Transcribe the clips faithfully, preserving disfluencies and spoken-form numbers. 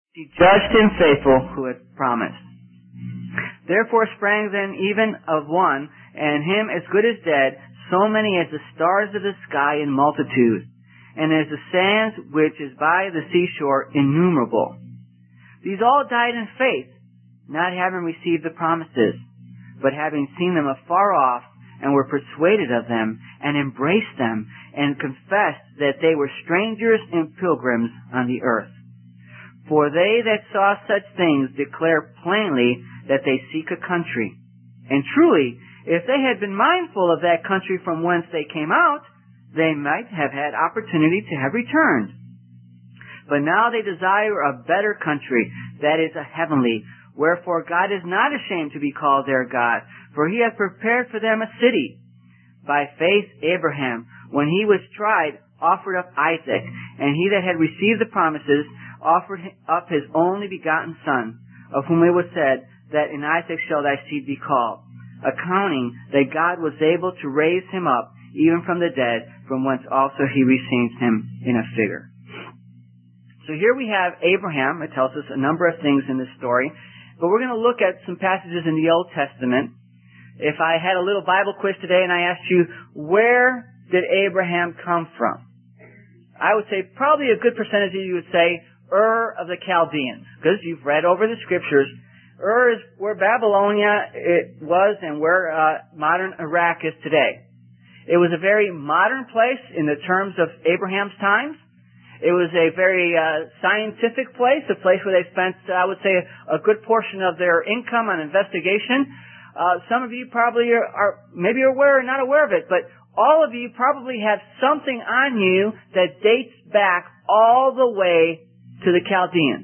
He judged him faithful who had promised. Therefore sprang then even of one, and him as good as dead, so many as the stars of the sky in multitude, and as the sands which is by the seashore innumerable. These all died in faith, not having received the promises, but having seen them afar off, and were persuaded of them, and embraced them, and confessed that they were strangers and pilgrims on the earth. For they that saw such things declare plainly that they seek a country. And truly, if they had been mindful of that country from whence they came out, they might have had opportunity to have returned. But now they desire a better country, that is a heavenly. Wherefore God is not ashamed to be called their God, for he hath prepared for them a city. By faith Abraham, when he was tried, offered up Isaac, and he that had received the promises offered up his only begotten son, of whom it was said, that in Isaac shall thy seed be called, accounting that God was able to raise him up even from the dead, from whence also he received him in a figure. So here we have Abraham. It tells us a number of things in this story, but we're going to look at some passages in the Old Testament. If I had a little Bible quiz today and I asked you, where did Abraham come from? I would say probably a good percentage of you would say, Ur of the Chaldeans, because you've read over the scriptures. Ur is where Babylonia it was and where uh, modern Iraq is today. It was a very modern place in the terms of Abraham's times. It was a very uh, scientific place, a place where they spent, I would say, a good portion of their income on investigation. Uh, some of you probably are, are maybe aware or not aware of it, but all of you probably have something on you that dates back all the way to the Chaldeans.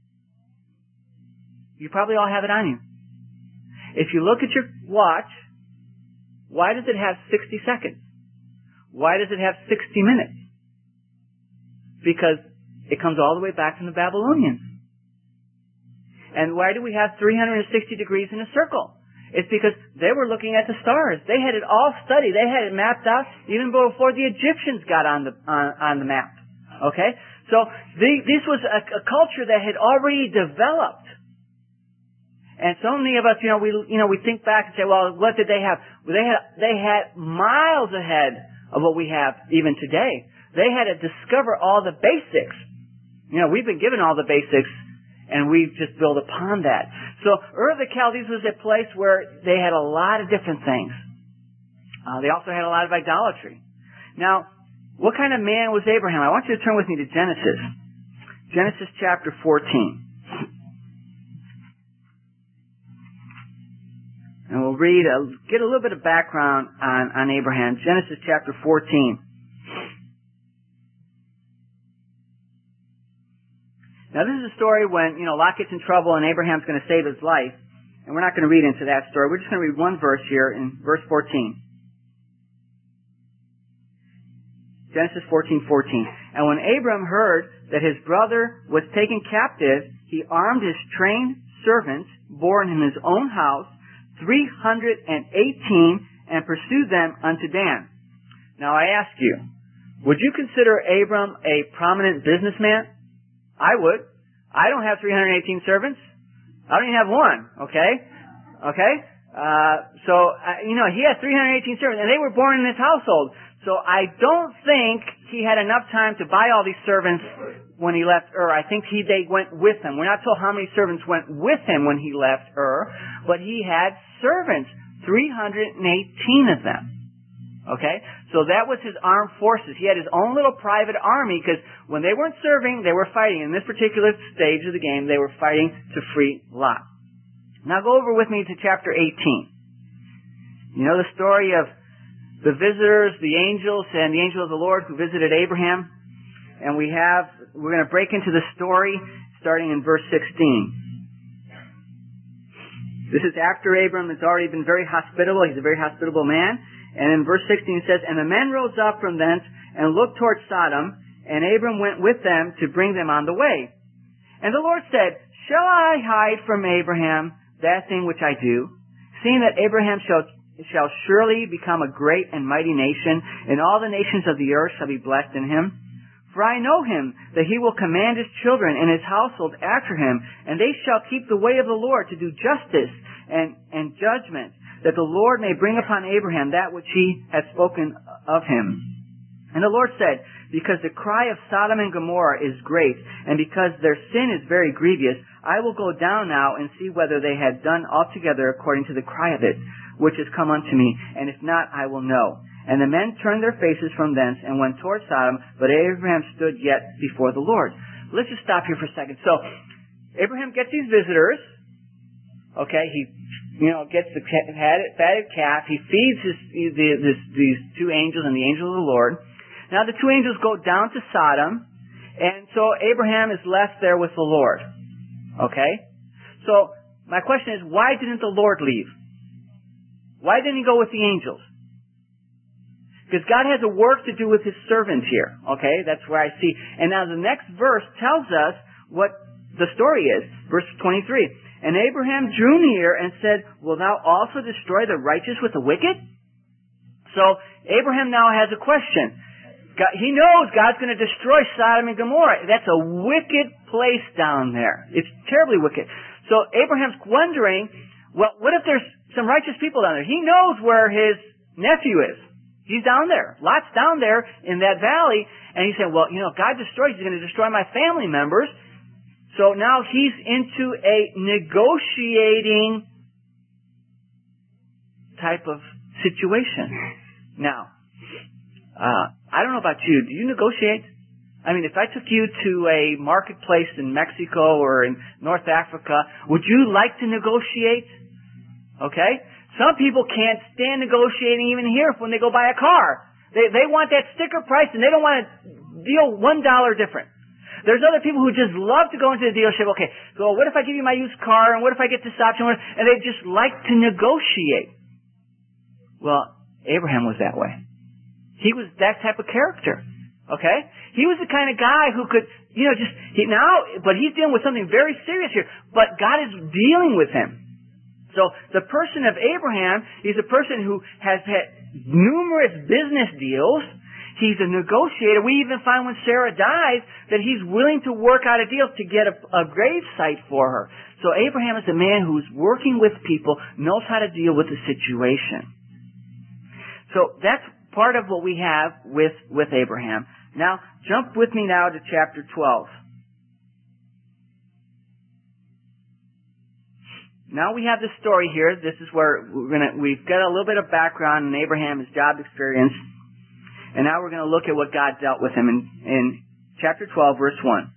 You probably all have it on you. If you look at your watch, why does it have sixty seconds? Why does it have sixty minutes? Because it comes all the way back from the Babylonians. And why do we have three hundred sixty degrees in a circle? It's because they were looking at the stars. They had it all studied. They had it mapped out even before the Egyptians got on the on, on the map. Okay? So the, this was a, a culture that had already developed. And so many of us, you know, we you know we think back and say, well, what did they have? Well, they had they had miles ahead of what we have even today. They had to discover all the basics. You know, we've been given all the basics, and we've just built upon that. So Ur of the Chaldees was a place where they had a lot of different things. Uh, they also had a lot of idolatry. Now, what kind of man was Abraham? I want you to turn with me to Genesis. Genesis chapter fourteen. And we'll read, a, get a little bit of background on, on Abraham. Genesis chapter fourteen. Now this is a story when, you know, Lot gets in trouble and Abraham's going to save his life. And we're not going to read into that story. We're just going to read one verse here in verse fourteen. Genesis fourteen fourteen. And when Abram heard that his brother was taken captive, he armed his trained servants, born in his own house, three hundred eighteen, and pursued them unto Dan. Now I ask you, would you consider Abram a prominent businessman? I would. I don't have three hundred eighteen servants. I don't even have one, okay? Okay? Uh, so, uh, you know, he had three hundred eighteen servants, and they were born in his household. So I don't think he had enough time to buy all these servants when he left Ur. I think he they went with him. We're not told how many servants went with him when he left Ur, but he had servants, three hundred eighteen of them. Okay? So that was his armed forces. He had his own little private army because when they weren't serving, they were fighting. In this particular stage of the game, they were fighting to free Lot. Now go over with me to chapter eighteen. You know the story of the visitors, the angels, and the angel of the Lord who visited Abraham. And we have, we're going to break into the story starting in verse sixteen. This is after Abram has already been very hospitable. He's a very hospitable man. And in verse sixteen it says, And the men rose up from thence and looked toward Sodom, and Abram went with them to bring them on the way. And the Lord said, Shall I hide from Abraham that thing which I do, seeing that Abraham shall shall surely become a great and mighty nation, and all the nations of the earth shall be blessed in him? For I know him, that he will command his children and his household after him, and they shall keep the way of the Lord to do justice and, and judgment, that the Lord may bring upon Abraham that which he has spoken of him. And the Lord said, because the cry of Sodom and Gomorrah is great, and because their sin is very grievous, I will go down now and see whether they had done altogether according to the cry of it, which is come unto me, and if not, I will know. And the men turned their faces from thence and went toward Sodom, but Abraham stood yet before the Lord. Let's just stop here for a second. So, Abraham gets these visitors. Okay, he, you know, gets the fatted calf. He feeds his, the, this, these two angels and the angel of the Lord. Now the two angels go down to Sodom, and so Abraham is left there with the Lord. Okay? So, my question is, why didn't the Lord leave? Why didn't he go with the angels? Because God has a work to do with his servant here. Okay? That's where I see. And now the next verse tells us what the story is. Verse twenty-three. And Abraham drew near and said, will thou also destroy the righteous with the wicked? So, Abraham now has a question. God, he knows God's going to destroy Sodom and Gomorrah. That's a wicked place down there. It's terribly wicked. So, Abraham's wondering, well, what if there's some righteous people down there? He knows where his nephew is. He's down there. Lot's down there in that valley. And he said, well, you know, if God destroys, he's going to destroy my family members. So now he's into a negotiating type of situation. Now, uh, I don't know about you. Do you negotiate? I mean, if I took you to a marketplace in Mexico or in North Africa, would you like to negotiate? Okay? Some people can't stand negotiating even here when they go buy a car. They they want that sticker price and they don't want to deal one dollar different. There's other people who just love to go into the dealership. Okay, so what if I give you my used car and what if I get this option? And they just like to negotiate. Well, Abraham was that way. He was that type of character. Okay? He was the kind of guy who could, you know, just, he, now, but he's dealing with something very serious here. But God is dealing with him. So the person of Abraham, he's a person who has had numerous business deals. He's a negotiator. We even find when Sarah dies that he's willing to work out a deal to get a, a grave site for her. So Abraham is a man who's working with people, knows how to deal with the situation. So that's part of what we have with, with Abraham. Now, jump with me now to chapter twelve. Now we have the story here. This is where we're gonna, we've got a little bit of background in Abraham, his job experience. And now we're going to look at what God dealt with him in, in chapter twelve, verse one.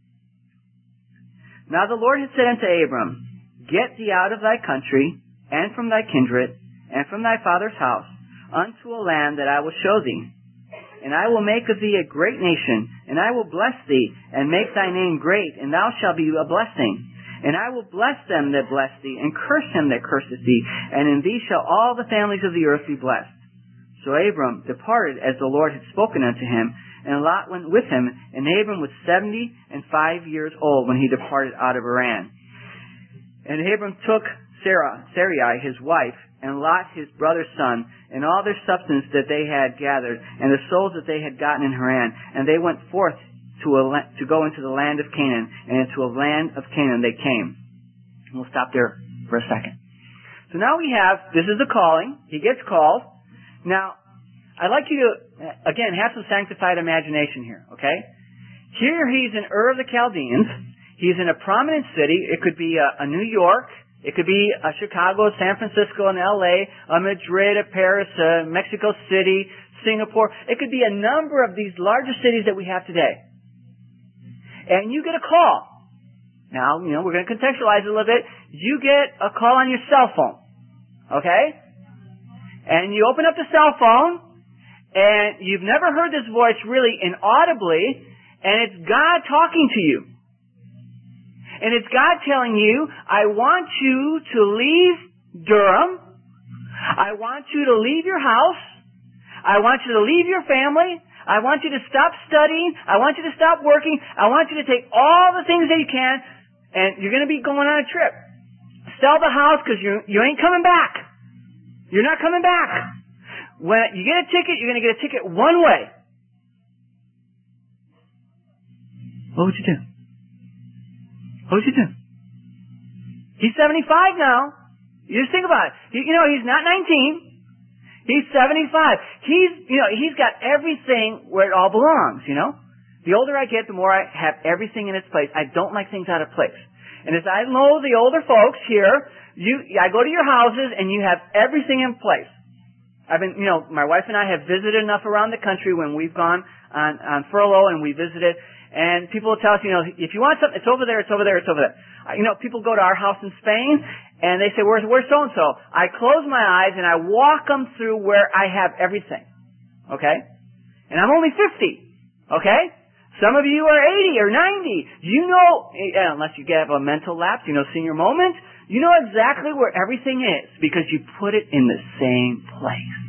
Now the Lord had said unto Abram, get thee out of thy country, and from thy kindred, and from thy father's house, unto a land that I will show thee. And I will make of thee a great nation, and I will bless thee, and make thy name great, and thou shalt be a blessing. And I will bless them that bless thee, and curse him that curseth thee, and in thee shall all the families of the earth be blessed. So Abram departed as the Lord had spoken unto him, and Lot went with him, and Abram was seventy and five years old when he departed out of Haran. And Abram took Sarah, Sarai his wife, and Lot his brother's son, and all their substance that they had gathered, and the souls that they had gotten in Haran, and they went forth to a, to go into the land of Canaan, and into a land of Canaan they came. And we'll stop there for a second. So now we have, this is the calling. He gets called. Now, I'd like you to, again, have some sanctified imagination here, okay? Here he's in Ur of the Chaldeans. He's in a prominent city. It could be a, a New York. It could be a Chicago, San Francisco, and L A, a Madrid, a Paris, a Mexico City, Singapore. It could be a number of these larger cities that we have today. And you get a call. Now, you know, we're going to contextualize it a little bit. You get a call on your cell phone. Okay? And you open up the cell phone, and you've never heard this voice really inaudibly, and it's God talking to you. And it's God telling you, I want you to leave Durham. I want you to leave your house. I want you to leave your family. I want you to stop studying. I want you to stop working. I want you to take all the things that you can, and you're going to be going on a trip. Sell the house because you, you ain't coming back. You're not coming back. When you get a ticket, you're going to get a ticket one way. What would you do? What would you do? He's seventy-five now. You just think about it. You, you know, he's not nineteen. He's seventy-five. He's, you know, he's got everything where it all belongs, you know. The older I get, the more I have everything in its place. I don't like things out of place. And as I know the older folks here, you, I go to your houses and you have everything in place. I've been, you know, my wife and I have visited enough around the country when we've gone on, on furlough and we visited, and people will tell us, you know, if you want something, it's over there, it's over there, it's over there. You know, people go to our house in Spain, and they say, where's, where's so-and-so? I close my eyes, and I walk them through where I have everything. Okay? And I'm only fifty. Okay? Some of you are eighty or ninety. You know, unless you have a mental lapse, you know, senior moment, you know exactly where everything is because you put it in the same place.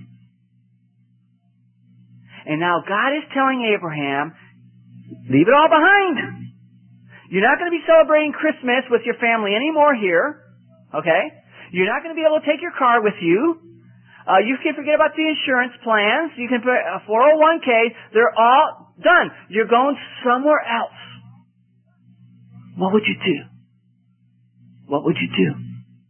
And now God is telling Abraham, leave it all behind. You're not going to be celebrating Christmas with your family anymore here. Okay? You're not going to be able to take your car with you. Uh, you can forget about the insurance plans. You can put a four oh one k. They're all done. You're going somewhere else. What would you do? What would you do?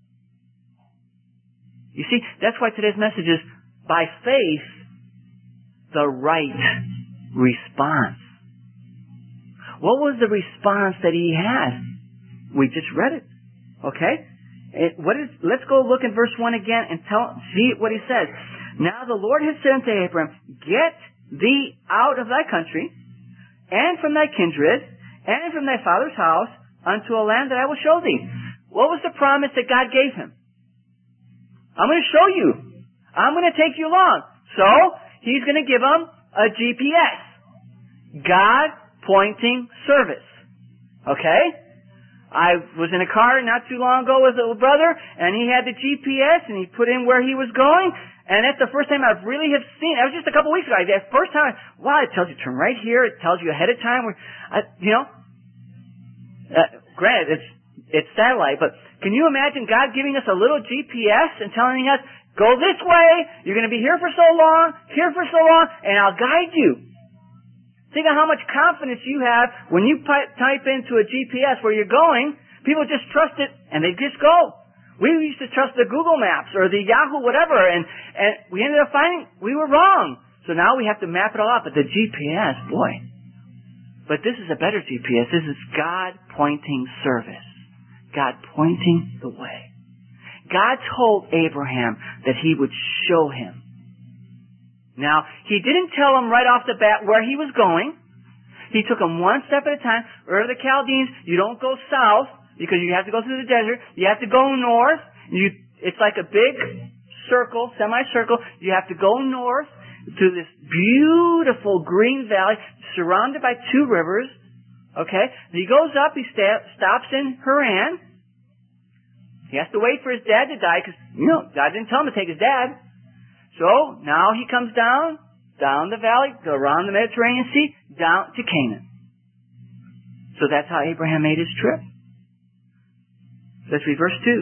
You see, that's why today's message is, by faith, the right response. What was the response that he had? We just read it. Okay? It, what is, let's go look at verse one again and tell, see what he says. Now the Lord has said unto Abram, get thee out of thy country, and from thy kindred, and from thy father's house, unto a land that I will show thee. What was the promise that God gave him? I'm going to show you. I'm going to take you along. So, he's going to give him a G P S. God pointing service. Okay? I was in a car not too long ago with a little brother, and he had the G P S, and he put in where he was going, and that's the first time I've really have seen, that was just a couple weeks ago, the first time, wow, it tells you turn right here, it tells you ahead of time, where, I, you know, uh, granted, it's, it's satellite, but can you imagine God giving us a little G P S and telling us, go this way, you're going to be here for so long, here for so long, and I'll guide you. Think of how much confidence you have when you type into a G P S where you're going. People just trust it, and they just go. We used to trust the Google Maps or the Yahoo whatever, and, and we ended up finding we were wrong. So now we have to map it all out. But the G P S, boy. But this is a better G P S. This is God pointing service. God pointing the way. God told Abraham that he would show him. Now, he didn't tell him right off the bat where he was going. He took him one step at a time. Ur of the Chaldeans, you don't go south because you have to go through the desert. You have to go north. You, it's like a big circle, semicircle. You have to go north to this beautiful green valley surrounded by two rivers. Okay? He goes up, he sta- stops in Haran. He has to wait for his dad to die because, you know, God didn't tell him to take his dad. So, now he comes down, down the valley, go around the Mediterranean Sea, down to Canaan. So that's how Abraham made his trip. Let's read verse two.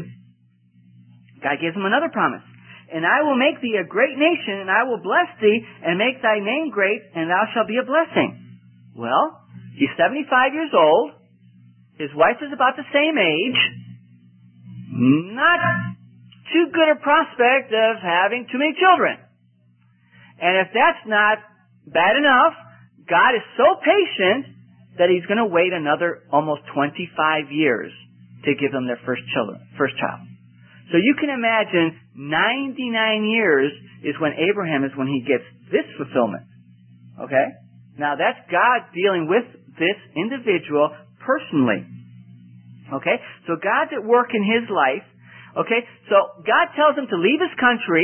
God gives him another promise. And I will make thee a great nation, and I will bless thee, and make thy name great, and thou shalt be a blessing. Well, he's seventy-five years old. His wife is about the same age. Not too good a prospect of having too many children. And if that's not bad enough, God is so patient that he's going to wait another almost twenty-five years to give them their first children, first child. So you can imagine ninety-nine years is when Abraham is when he gets this fulfillment. Okay? Now that's God dealing with this individual personally. Okay? So God's at work in his life. Okay, so God tells him to leave his country.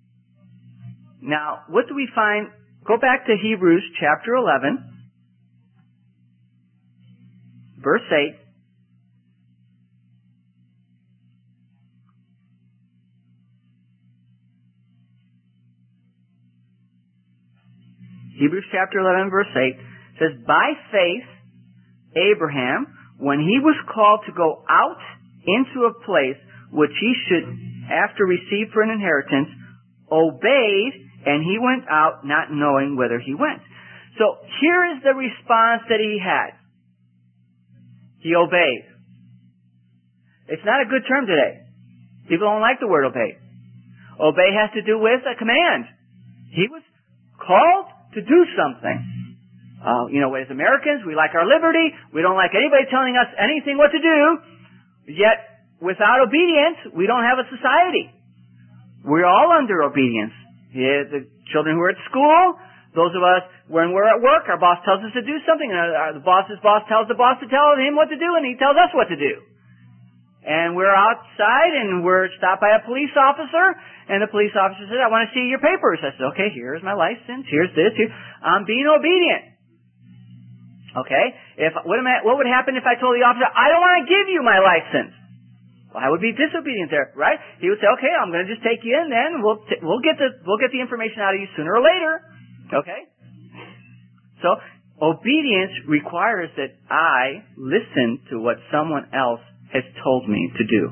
Now, what do we find? Go back to Hebrews chapter eleven, verse eight. Hebrews chapter eleven, verse eight says, by faith, Abraham, when he was called to go out into a place which he should after receive for an inheritance, obeyed, and he went out not knowing whither he went. So here is the response that he had. He obeyed. It's not a good term today. People don't like the word obey. Obey has to do with a command. He was called to do something. Uh, you know, as Americans, we like our liberty. We don't like anybody telling us anything what to do. Yet, without obedience, we don't have a society. We're all under obedience. Yeah, the children who are at school, those of us, when we're at work, our boss tells us to do something, and our, our, the boss's boss tells the boss to tell him what to do, and he tells us what to do. And we're outside, and we're stopped by a police officer, and the police officer says, I want to see your papers. I said, okay, here's my license, here's this, here. I'm being obedient. Okay? If what, am I, what would happen if I told the officer, I don't want to give you my license? Well, I would be disobedient there, right? He would say, okay, I'm going to just take you in then, we'll, t- we'll get the, we'll get the information out of you sooner or later. Okay? So, obedience requires that I listen to what someone else has told me to do.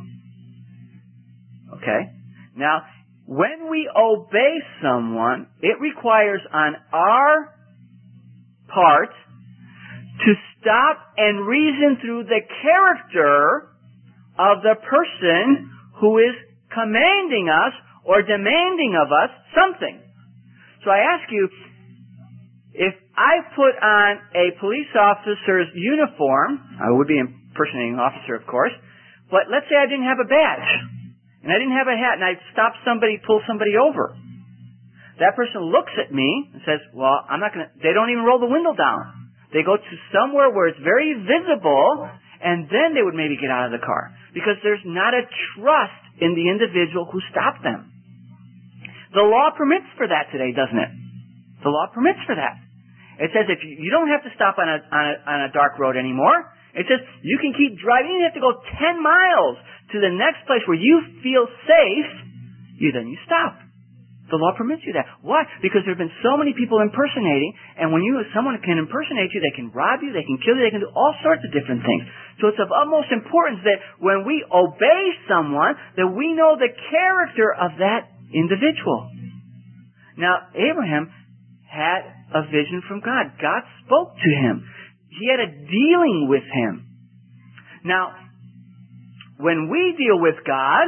Okay? Now, when we obey someone, it requires on our part to stop and reason through the character of the person who is commanding us or demanding of us something. So I ask you, if I put on a police officer's uniform, I would be impersonating an officer, of course, but let's say I didn't have a badge, and I didn't have a hat, and I stopped somebody, pull somebody over. That person looks at me and says, well, I'm not going to, they don't even roll the window down. They go to somewhere where it's very visible, and then they would maybe get out of the car. Because there's not a trust in the individual who stopped them. The law permits for that today, doesn't it? The law permits for that. It says if you, you don't have to stop on a, on a on a dark road anymore. It says you can keep driving. You have to go ten miles to the next place where you feel safe. You then you stop. The law permits you that. Why? Because there have been so many people impersonating, and when you someone can impersonate you, they can rob you, they can kill you, they can do all sorts of different things. So it's of utmost importance that when we obey someone, that we know the character of that individual. Now, Abraham had a vision from God. God spoke to him. He had a dealing with him. Now, when we deal with God,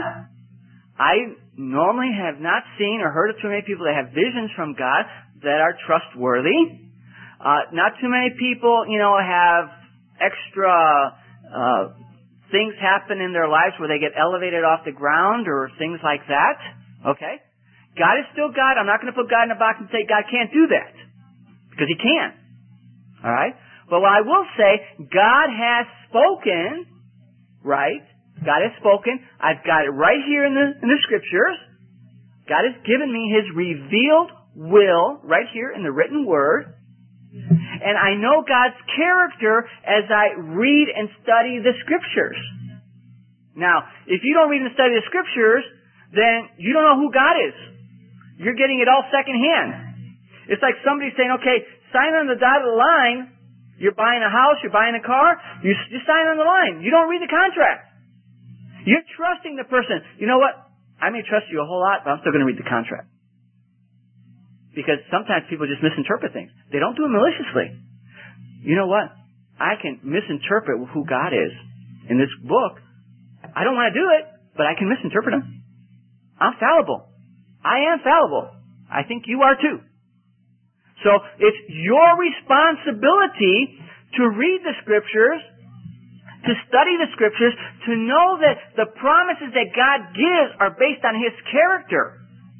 I normally have not seen or heard of too many people that have visions from God that are trustworthy. Uh, not too many people, you know, have extra uh, things happen in their lives where they get elevated off the ground or things like that. Okay? God is still God. I'm not going to put God in a box and say God can't do that. Because He can. Alright? But what I will say, God has spoken, right? God has spoken. I've got it right here in the, in the Scriptures. God has given me His revealed will right here in the written Word. And I know God's character as I read and study the Scriptures. Now, if you don't read and study the Scriptures, then you don't know who God is. You're getting it all secondhand. It's like somebody saying, okay, sign on the dotted line. You're buying a house, you're buying a car, you, you sign on the line. You don't read the contract. You're trusting the person. You know what? I may trust you a whole lot, but I'm still going to read the contract. Because sometimes people just misinterpret things. They don't do it maliciously. You know what? I can misinterpret who God is in this book. I don't want to do it, but I can misinterpret Him. I'm fallible. I am fallible. I think you are too. So it's your responsibility to read the Scriptures, to study the Scriptures, to know that the promises that God gives are based on His character.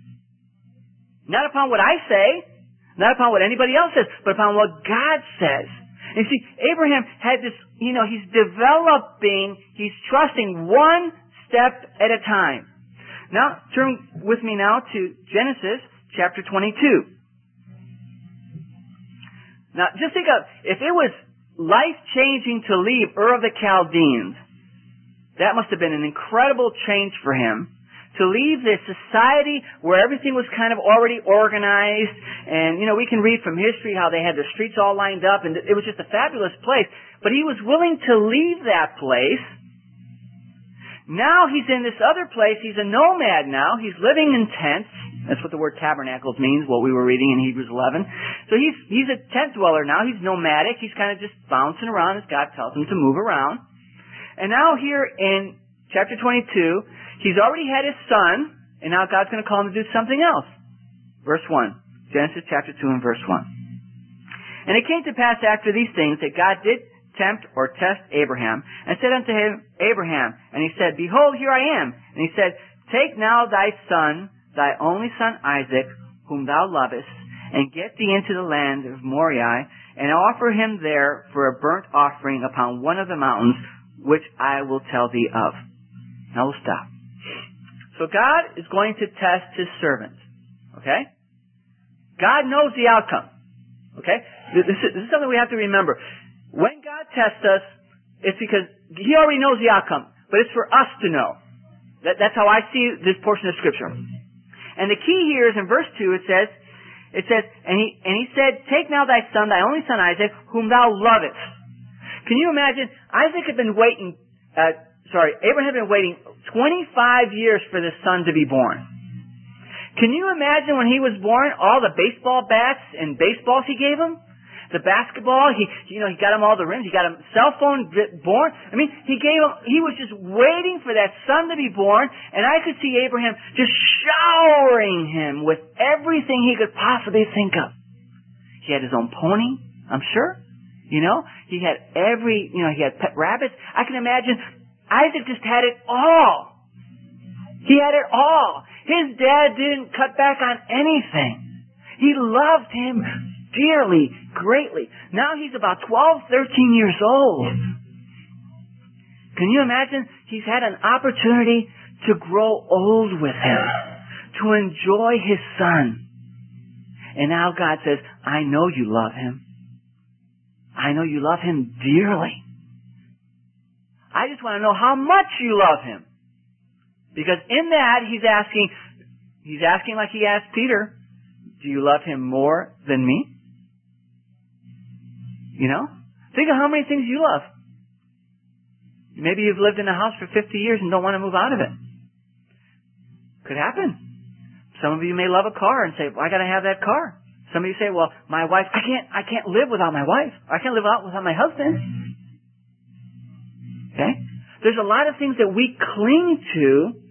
Not upon what I say, not upon what anybody else says, but upon what God says. And see, Abraham had this, you know, he's developing, he's trusting one step at a time. Now, turn with me now to Genesis chapter twenty-two. Now, just think of, if it was life-changing to leave Ur of the Chaldeans, that must have been an incredible change for him. To leave this society where everything was kind of already organized, and, you know, we can read from history how they had their streets all lined up, and it was just a fabulous place. But he was willing to leave that place. Now he's in this other place. He's a nomad now. He's living in tents. That's what the word tabernacles means, what we were reading in Hebrews eleven. So he's he's a tent dweller now. He's nomadic. He's kind of just bouncing around as God tells him to move around. And now here in chapter twenty-two, he's already had his son, and now God's going to call him to do something else. Verse one. Genesis chapter two and verse one. And it came to pass after these things that God did tempt or test Abraham, and said unto him, Abraham, and he said, Behold, here I am. And he said, Take now thy son, thy only son Isaac, whom thou lovest, and get thee into the land of Moriah, and offer him there for a burnt offering upon one of the mountains, which I will tell thee of. Now we'll stop. So God is going to test his servants. Okay? God knows the outcome. Okay? This is, this is something we have to remember. When God tests us, it's because he already knows the outcome, but it's for us to know. That, that's how I see this portion of Scripture. And the key here is in verse two, it says, it says, and he, and he said, Take now thy son, thy only son Isaac, whom thou lovest. Can you imagine? Isaac had been waiting, uh, sorry, Abraham had been waiting twenty-five years for this son to be born. Can you imagine when he was born, all the baseball bats and baseballs he gave him? The basketball, he, you know, he got him all the rims. He got him cell phone born. I mean, he gave him, he was just waiting for that son to be born. And I could see Abraham just showering him with everything he could possibly think of. He had his own pony, I'm sure. You know, he had every, you know, he had pet rabbits. I can imagine Isaac just had it all. He had it all. His dad didn't cut back on anything. He loved him dearly, greatly. Now he's about twelve, thirteen years old. Can you imagine? He's had an opportunity to grow old with him, to enjoy his son. And now God says, I know you love him. I know you love him dearly. I just want to know how much you love him. Because in that, he's asking, he's asking like he asked Peter, do you love him more than me? You know? Think of how many things you love. Maybe you've lived in a house for fifty years and don't want to move out of it. Could happen. Some of you may love a car and say, well, I got to have that car. Some of you say, well, my wife, I can't, I can't live without my wife. I can't live without, without my husband. Okay? There's a lot of things that we cling to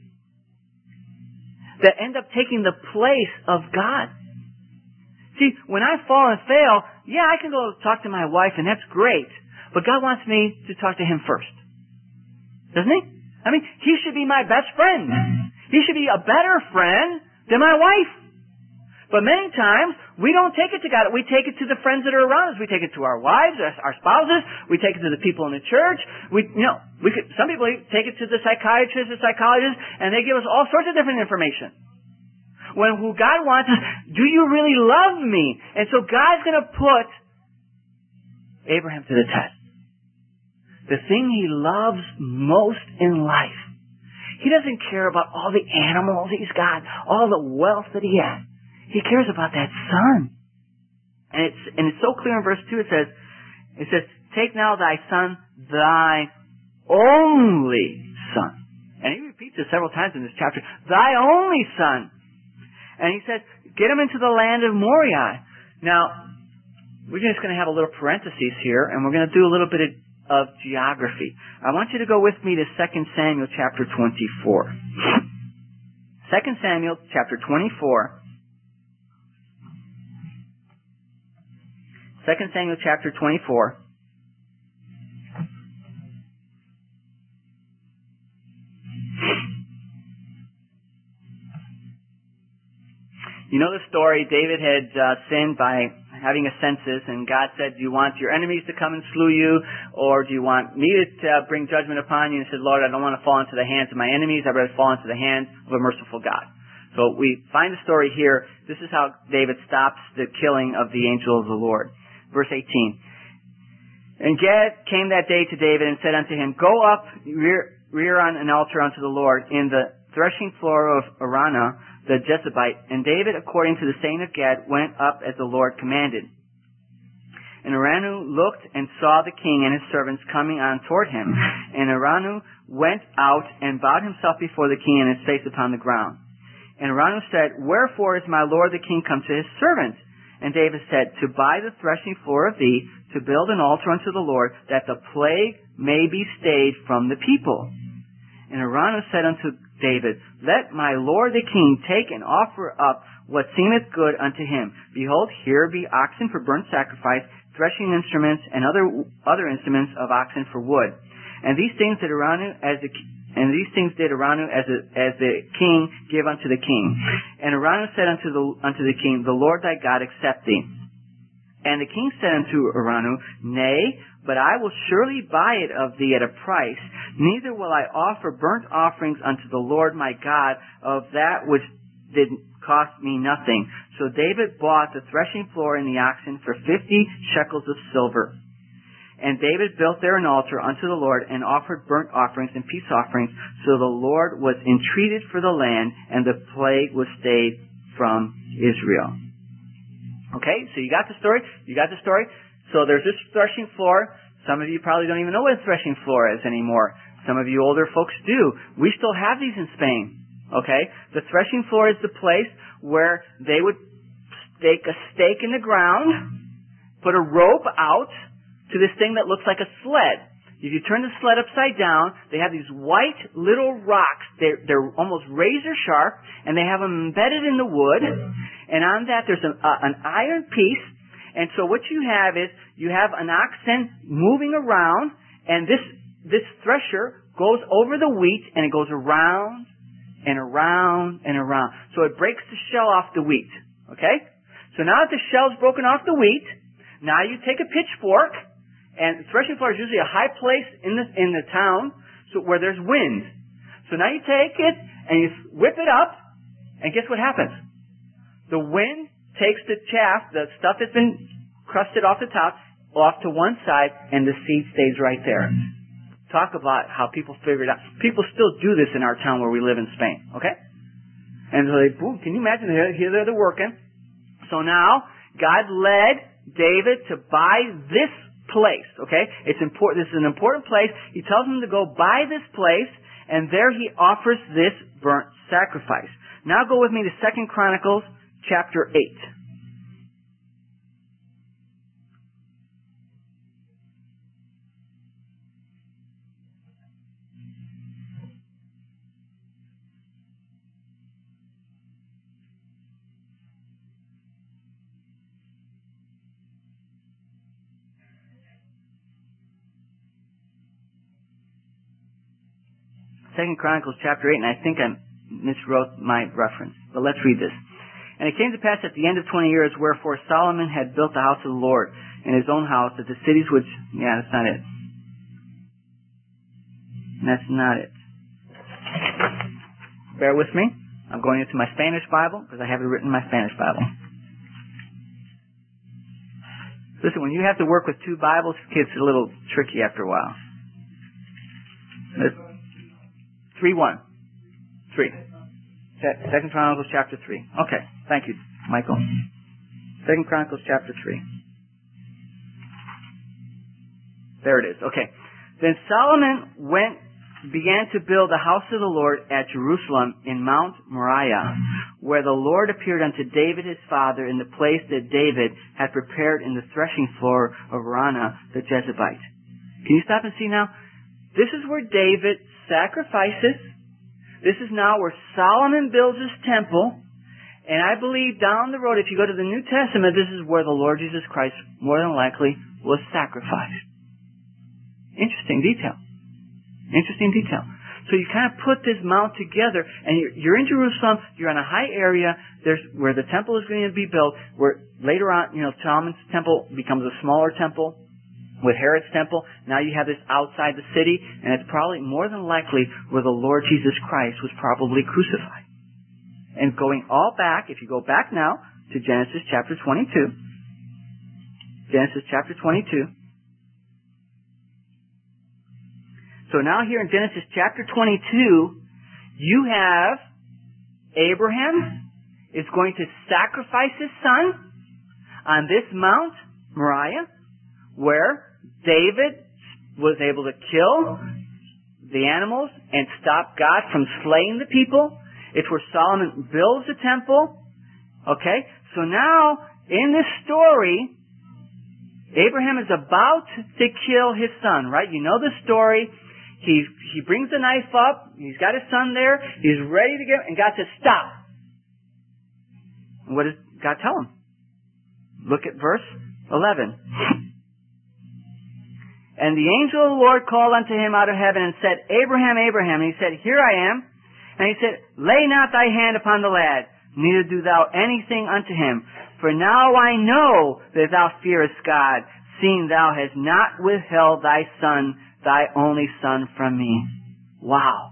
that end up taking the place of God. See, when I fall and fail, yeah, I can go talk to my wife, and that's great. But God wants me to talk to him first. Doesn't he? I mean, he should be my best friend. He should be a better friend than my wife. But many times, we don't take it to God. We take it to the friends that are around us. We take it to our wives, our spouses. We take it to the people in the church. We, you know, we could, some people take it to the psychiatrist or psychologist, and they give us all sorts of different information. When who God wants is, do you really love me? And so God's going to put Abraham to the test. The thing he loves most in life. He doesn't care about all the animals he's got, all the wealth that he has. He cares about that son. And it's, and it's so clear in verse two, it says, it says, Take now thy son, thy only son. And he repeats it several times in this chapter. Thy only son. And he says, get him into the land of Moriah. Now, we're just going to have a little parenthesis here, and we're going to do a little bit of, of geography. I want you to go with me to Second Samuel chapter twenty-four. Second Samuel chapter twenty-four. Second Samuel chapter twenty-four. You know the story. David had uh, sinned by having a census, and God said, do you want your enemies to come and slew you, or do you want me to uh, bring judgment upon you? And he said, Lord, I don't want to fall into the hands of my enemies. I'd rather fall into the hands of a merciful God. So we find the story here. This is how David stops the killing of the angel of the Lord. Verse eighteen. And Gad came that day to David and said unto him, Go up, rear, rear on an altar unto the Lord in the threshing floor of Araunah, the Jezebite. And David, according to the saying of Gad, went up as the Lord commanded. And Araunah looked and saw the king and his servants coming on toward him. And Araunah went out and bowed himself before the king and his face upon the ground. And Araunah said, Wherefore is my lord the king come to his servant? And David said, To buy the threshing floor of thee, to build an altar unto the Lord, that the plague may be stayed from the people. And Araunah said unto David, Let my lord the king take and offer up what seemeth good unto him. Behold, here be oxen for burnt sacrifice, threshing instruments, and other other instruments of oxen for wood. And these things did Araunah as the and these things did Araunah as a, as the king give unto the king. And Araunah said unto the unto the king, The Lord thy God accept thee. And the king said unto Araunah, Nay, but I will surely buy it of thee at a price. Neither will I offer burnt offerings unto the Lord my God of that which did cost me nothing. So David bought the threshing floor and the oxen for fifty shekels of silver. And David built there an altar unto the Lord, and offered burnt offerings and peace offerings. So the Lord was entreated for the land, and the plague was stayed from Israel. Okay, so you got the story? You got the story? So there's this threshing floor. Some of you probably don't even know what a threshing floor is anymore. Some of you older folks do. We still have these in Spain. Okay? The threshing floor is the place where they would stake a stake in the ground, put a rope out to this thing that looks like a sled. If you turn the sled upside down, they have these white little rocks. They're, they're almost razor sharp, and they have them embedded in the wood. And on that, there's an, uh, an iron piece. And so what you have is you have an oxen moving around, and this this thresher goes over the wheat, and it goes around and around and around. So it breaks the shell off the wheat. Okay? So now that the shell's broken off the wheat, now you take a pitchfork. And the threshing floor is usually a high place in the in the town, so where there's wind. So now you take it and you whip it up, and guess what happens? The wind takes the chaff, the stuff that's been crusted off the top, off to one side, and the seed stays right there. Talk about how people figure it out. People still do this in our town where we live in Spain. Okay? And so they, boom, can you imagine? Here, here they're working. So now God led David to buy this place, okay? It's important. This is an important place. He tells him to go buy this place, and there he offers this burnt sacrifice. Now go with me to Second Chronicles chapter eight. Second Chronicles chapter eight, and I think I miswrote my reference, but let's read this. And it came to pass at the end of twenty years, wherefore Solomon had built the house of the Lord and his own house, that the cities which... Yeah, that's not it. That's not it. Bear with me. I'm going into my Spanish Bible, because I have it written in my Spanish Bible. Listen, when you have to work with two Bibles, it gets a little tricky after a while. Three one. Three. Second Chronicles chapter three. Okay. Thank you, Michael. Second Chronicles chapter three. There it is. Okay. Then Solomon went, began to build the house of the Lord at Jerusalem in Mount Moriah, where the Lord appeared unto David his father in the place that David had prepared in the threshing floor of Araunah the Jebusite. Can you stop and see now? This is where David sacrifices. This is now where Solomon builds his temple. And I believe down the road, if you go to the New Testament, this is where the Lord Jesus Christ, more than likely, was sacrificed. Interesting detail. Interesting detail. So you kind of put this mount together, and you're, you're in Jerusalem, you're in a high area, there's where the temple is going to be built, where later on, you know, Solomon's temple becomes a smaller temple, with Herod's temple. Now you have this outside the city, and it's probably more than likely where the Lord Jesus Christ was probably crucified. And going all back, if you go back now to Genesis chapter twenty-two, Genesis chapter twenty-two. So now here in Genesis chapter twenty-two, you have Abraham is going to sacrifice his son on this Mount Moriah, where David was able to kill the animals and stop God from slaying the people. It's where Solomon builds the temple. Okay? So now, in this story, Abraham is about to kill his son, right? You know the story. He, he brings the knife up. He's got his son there. He's ready to get, and God says, stop. And what does God tell him? Look at verse eleven. And the angel of the Lord called unto him out of heaven and said, Abraham, Abraham. And he said, Here I am. And he said, Lay not thy hand upon the lad, neither do thou anything unto him. For now I know that thou fearest God, seeing thou hast not withheld thy son, thy only son from me. Wow.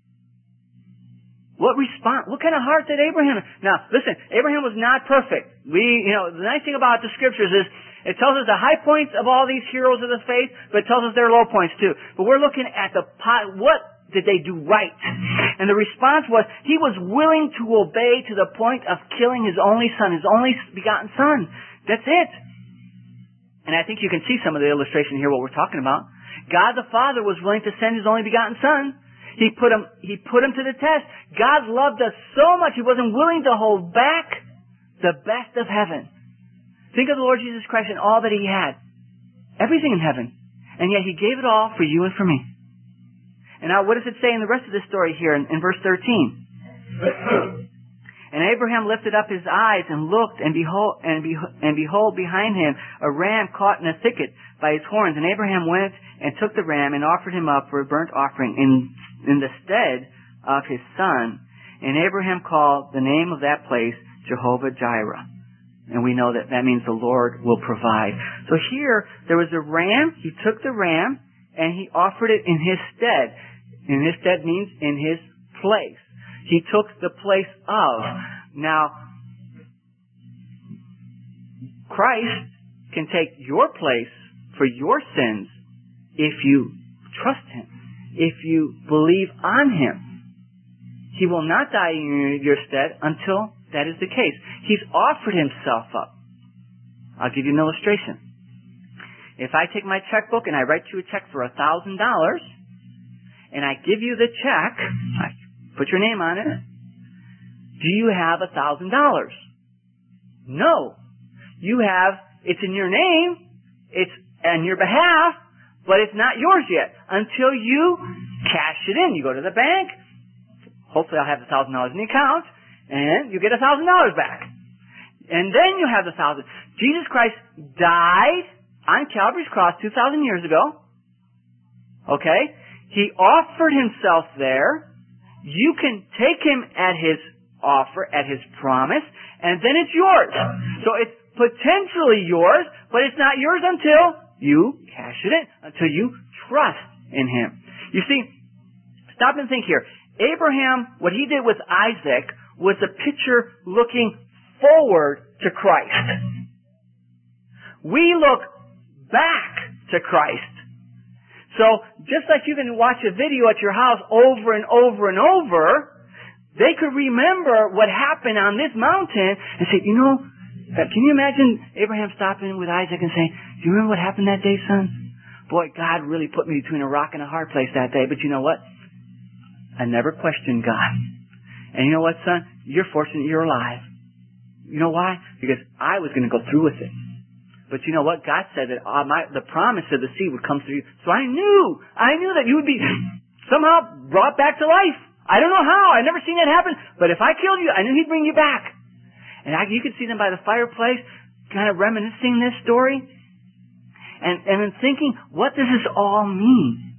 What response? What kind of heart did Abraham have? Now, listen, Abraham was not perfect. We, you know, the nice thing about the scriptures is it tells us the high points of all these heroes of the faith, but it tells us their low points too. But we're looking at the pot, what did they do right? And the response was, he was willing to obey to the point of killing his only son, his only begotten son. That's it. And I think you can see some of the illustration here, what we're talking about. God the Father was willing to send his only begotten son. He put him, he put him to the test. God loved us so much, he wasn't willing to hold back the best of heaven. Think of the Lord Jesus Christ and all that he had. Everything in heaven. And yet he gave it all for you and for me. And now what does it say in the rest of this story here in, in verse thirteen? And Abraham lifted up his eyes and looked, and behold, and, behold, and behold behind him a ram caught in a thicket by his horns. And Abraham went and took the ram and offered him up for a burnt offering in, in the stead of his son. And Abraham called the name of that place Jehovah-Jireh. And we know that that means the Lord will provide. So here, there was a ram. He took the ram and he offered it in his stead. In his stead means in his place. He took the place of. Now, Christ can take your place for your sins if you trust him, if you believe on him. He will not die in your stead until that is the case. He's offered himself up. I'll give you an illustration. If I take my checkbook and I write you a check for a thousand dollars, and I give you the check, I put your name on it, do you have a thousand dollars? No. You have, it's in your name, it's on your behalf, but it's not yours yet until you cash it in. You go to the bank, hopefully I'll have a thousand dollars in the account, and you get a thousand dollars back. And then you have the thousand. Jesus Christ died on Calvary's cross two thousand years ago. Okay? He offered himself there. You can take him at his offer, at his promise, and then it's yours. So it's potentially yours, but it's not yours until you cash it in, until you trust in him. You see, stop and think here. Abraham, what he did with Isaac was a picture looking forward to Christ. We look back to Christ. So, just like you can watch a video at your house over and over and over, they could remember what happened on this mountain and say, you know, can you imagine Abraham stopping with Isaac and saying, do you remember what happened that day, son? Boy, God really put me between a rock and a hard place that day, but you know what? I never questioned God. And you know what, son? You're fortunate you're alive. You know why? Because I was going to go through with it. But you know what? God said that uh, my, the promise of the seed would come through you. So I knew, I knew that you would be somehow brought back to life. I don't know how. I've never seen that happen. But if I killed you, I knew he'd bring you back. And I, you could see them by the fireplace, kind of reminiscing this story. And, and then thinking, what does this all mean?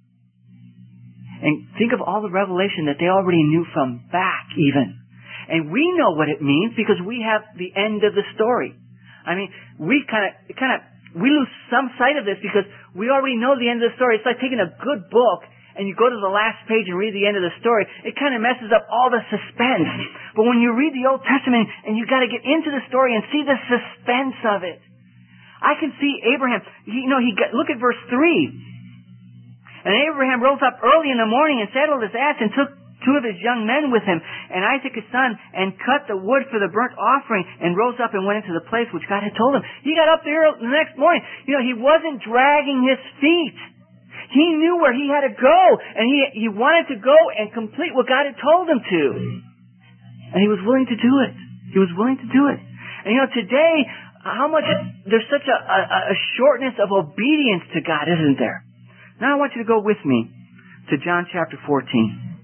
And think of all the revelation that they already knew from back even. And we know what it means because we have the end of the story. I mean, we kind of, kind of, we lose some sight of this because we already know the end of the story. It's like taking a good book and you go to the last page and read the end of the story. It kind of messes up all the suspense. But when you read the Old Testament and you got to get into the story and see the suspense of it. I can see Abraham, he, you know, he got, look at verse three. And Abraham rose up early in the morning and saddled his ass and took two of his young men with him, and Isaac his son, and cut the wood for the burnt offering, and rose up and went into the place which God had told him. He got up there the next morning. You know, he wasn't dragging his feet. He knew where he had to go, and he, he wanted to go and complete what God had told him to. And he was willing to do it. He was willing to do it. And you know, today, How much, there's such a, a, a shortness of obedience to God, isn't there? Now I want you to go with me to John chapter fourteen.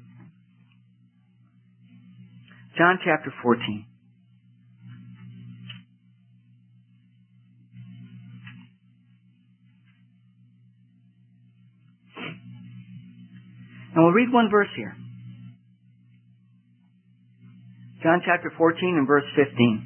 John chapter fourteen. And we'll read one verse here. John chapter fourteen and verse fifteen.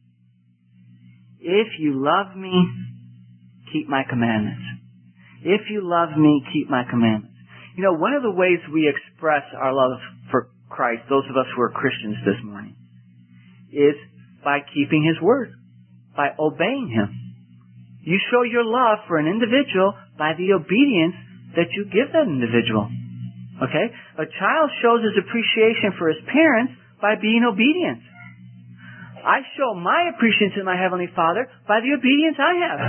If you love me, keep my commandments. If you love me, keep my commandments. You know, one of the ways we express our love for Christ, those of us who are Christians this morning, is by keeping His word, by obeying Him. You show your love for an individual by the obedience that you give that individual. Okay? A child shows his appreciation for his parents by being obedient. I show my appreciation to my Heavenly Father by the obedience I have.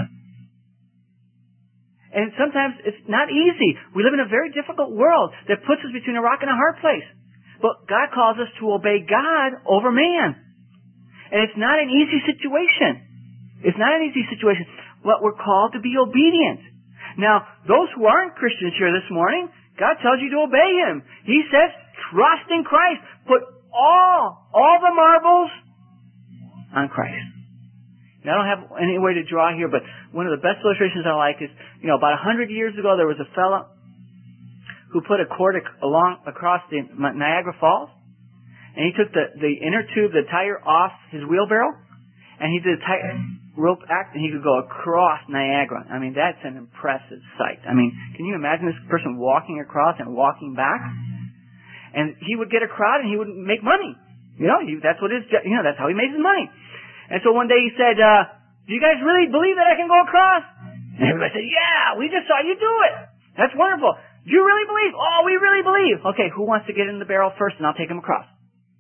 And sometimes it's not easy. We live in a very difficult world that puts us between a rock and a hard place. But God calls us to obey God over man. And it's not an easy situation. It's not an easy situation. But we're called to be obedient. Now, those who aren't Christians here this morning, God tells you to obey Him. He says, trust in Christ. Put all, all the marbles on Christ. Now, I don't have any way to draw here, but one of the best illustrations I like is, you know, about a hundred years ago, there was a fellow who put a cord along across the Niagara Falls, and he took the, the inner tube, the tire, off his wheelbarrow, and he did a tire rope act, and he could go across Niagara. I mean, that's an impressive sight. I mean, can you imagine this person walking across and walking back? And he would get a crowd, and he would make money. You know, he, that's what his, you know, that's how he made his money. And so one day he said, uh, do you guys really believe that I can go across? And everybody said, yeah, we just saw you do it. That's wonderful. Do you really believe? Oh, we really believe. Okay, who wants to get in the barrel first, and I'll take him across?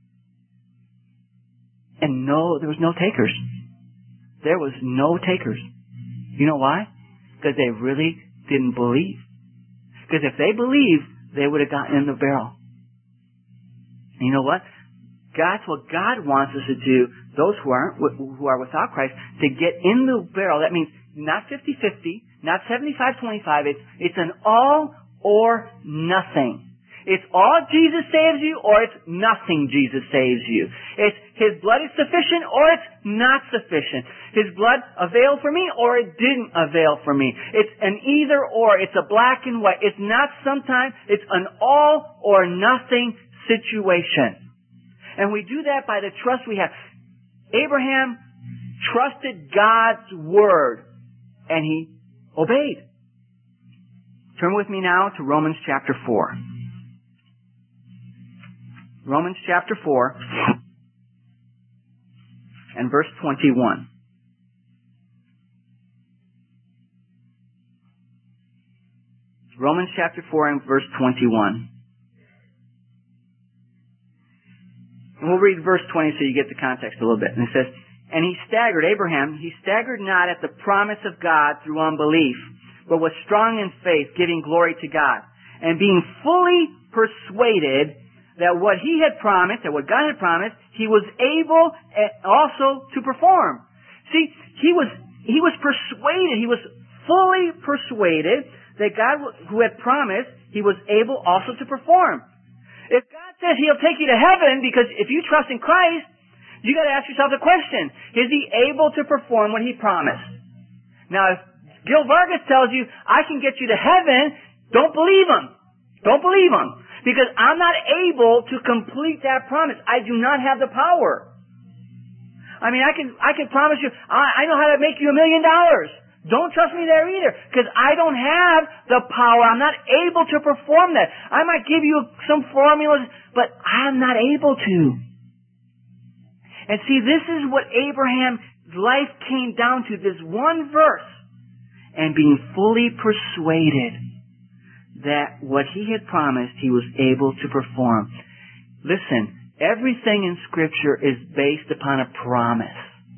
And no, there was no takers. There was no takers. You know why? Because they really didn't believe. Because if they believed, they would have gotten in the barrel. And you know what? That's what God wants us to do, those who aren't, who are without Christ, to get in the barrel. That means not fifty-fifty, not seventy-five twenty-five. It's, it's an all or nothing. It's all Jesus saves you, or it's nothing Jesus saves you. It's His blood is sufficient, or it's not sufficient. His blood availed for me, or it didn't avail for me. It's an either or. It's a black and white. It's not sometimes. It's an all or nothing situation. And we do that by the trust we have. Abraham trusted God's word, and he obeyed. Turn with me now to Romans chapter four. Romans chapter four and verse twenty-one. Romans chapter four and verse twenty-one. And we'll read verse twenty so you get the context a little bit. And it says, and he staggered, Abraham, he staggered not at the promise of God through unbelief, but was strong in faith, giving glory to God, and being fully persuaded that what he had promised, that what God had promised, he was able also to perform. See, he was, he was persuaded, he was fully persuaded that God who had promised, he was able also to perform. If God says He'll take you to heaven because if you trust in Christ, you got to ask yourself the question, is He able to perform what He promised? Now, if Gil Vargas tells you, I can get you to heaven, don't believe him. Don't believe him. Because I'm not able to complete that promise. I do not have the power. I mean, I can, I can promise you, I, I know how to make you a million dollars. Don't trust me there either, because I don't have the power. I'm not able to perform that. I might give you some formulas, but I'm not able to. And see, this is what Abraham's life came down to, this one verse, and being fully persuaded that what he had promised he was able to perform. Listen, everything in Scripture is based upon a promise.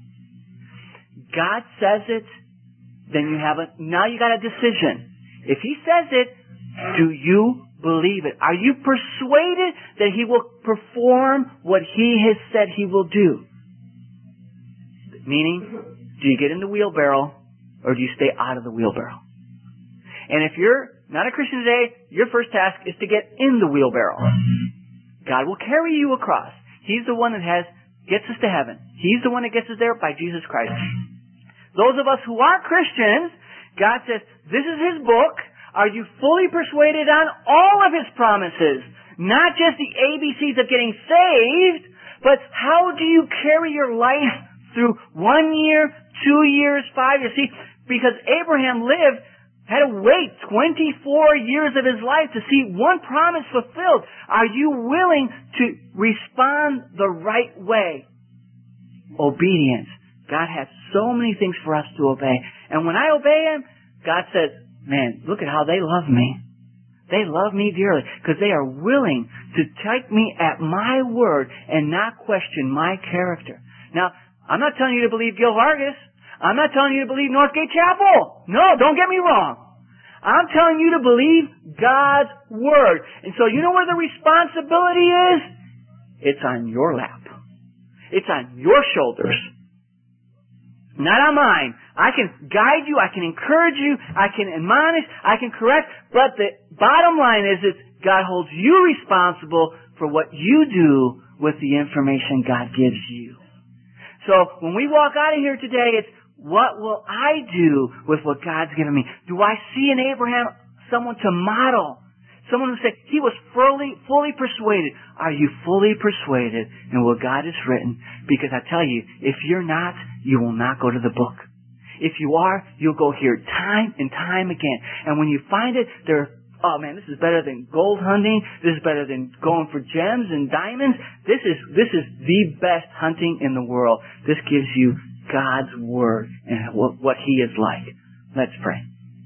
God says it, then you have a, now you got a decision. If He says it, do you believe it? Are you persuaded that He will perform what He has said He will do? Meaning, Do you get in the wheelbarrow or do you stay out of the wheelbarrow? And if you're not a Christian today, your first task is to get in the wheelbarrow. God will carry you across. He's the one that has gets us to heaven. He's the one that gets us there by Jesus Christ. Those of us who are Christians, God says, this is His book. Are you fully persuaded on all of His promises? Not just the A B Cs of getting saved, but how do you carry your life through one year, two years, five years? See, because Abraham lived, had to wait twenty-four years of his life to see one promise fulfilled. Are you willing to respond the right way? Obedience. God has so many things for us to obey. And when I obey Him, God says, man, look at how they love me. They love me dearly because they are willing to take me at my word and not question my character. Now, I'm not telling you to believe Gil Vargas. I'm not telling you to believe Northgate Chapel. No, don't get me wrong. I'm telling you to believe God's Word. And so you know where the responsibility is? It's on your lap. It's on your shoulders. Not on mine. I can guide you, I can encourage you, I can admonish, I can correct, but the bottom line is that God holds you responsible for what you do with the information God gives you. So when we walk out of here today, it's what will I do with what God's given me? Do I see in Abraham someone to model? Someone who said he was fully, fully persuaded. Are you fully persuaded in what God has written? Because I tell you, if you're not, you will not go to the book. If you are, you'll go here time and time again. And when you find it, there, oh man, this is better than gold hunting. This is better than going for gems and diamonds. This is, this is the best hunting in the world. This gives you God's Word and what, what He is like. Let's pray.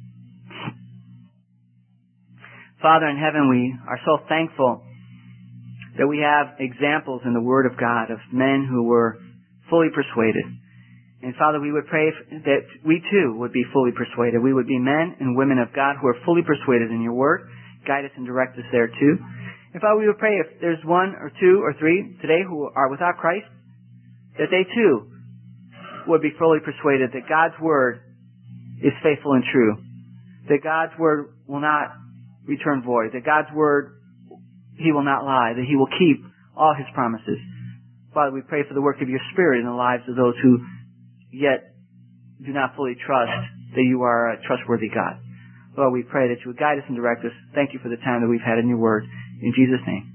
Father in heaven, we are so thankful that we have examples in the Word of God of men who were fully persuaded. And Father, we would pray that we too would be fully persuaded. We would be men and women of God who are fully persuaded in your Word. Guide us and direct us there too. And Father, we would pray if there's one or two or three today who are without Christ, that they too would be fully persuaded that God's Word is faithful and true. That God's Word will not return void. That God's Word, He will not lie. That He will keep all His promises. Father, we pray for the work of your Spirit in the lives of those who yet do not fully trust that you are a trustworthy God. Lord, we pray that you would guide us and direct us. Thank you for the time that we've had in your Word. In Jesus' name.